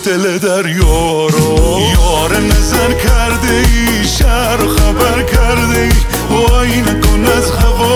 دل دریا رو یار نظر کرده ای، شهر خبر کرده ای، وای نکن از هوا